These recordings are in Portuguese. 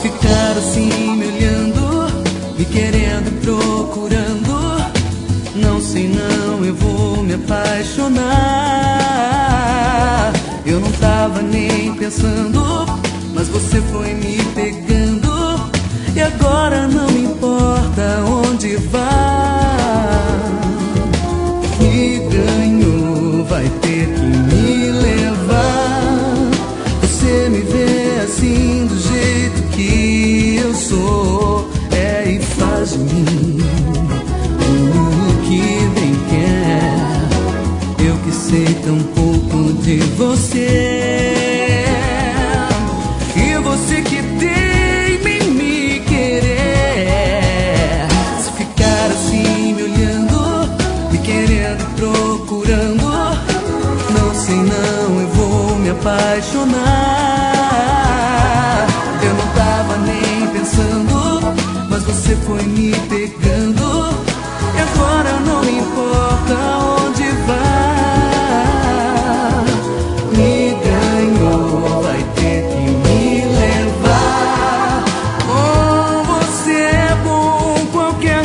ficar assim me olhando, me querendo, procurando, não sei não, eu vou me apaixonar. Eu não tava nem pensando, mas você foi me pegando, e agora não me importa onde vá. Me ganhou, vai ter que me levar. Você me vê assim do jeito que eu sou, e faz de mim o que bem quer. Eu que sei tão pouco de você, e você que teima em me querer. Se ficar assim me olhando, me querendo, procurando, não sei não, eu vou me apaixonar. Eu não tava nem pensando, mas você foi me pegando, e agora não me importa onde vá. Me ganhou, vai ter que me levar. Com você é bom em qualquer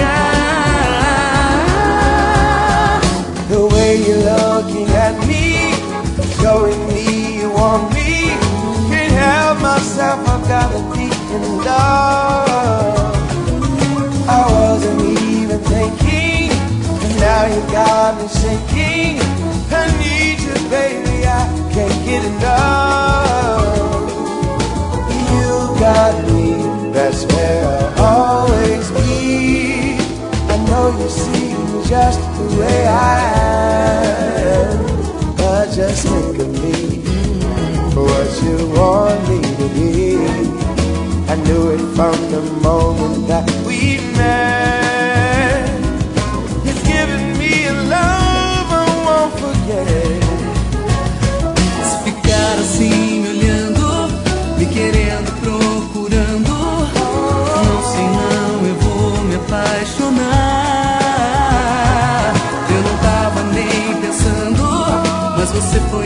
lugar. The way you're looking at me, showing me you want me, can't help myself, I've got a deep in love. I wasn't even thinking, and now you got me sinking. I need you, baby, I can't get enough. You got me, that's where I'll always be. I know you see me just the way I am, but just think of me for what you want me to be. I knew it from the moment that we met. It's given me a love I won't forget. Se ficar assim me olhando, me querendo, procurando, não sei não, eu vou me apaixonar. Eu não tava nem pensando, mas você foi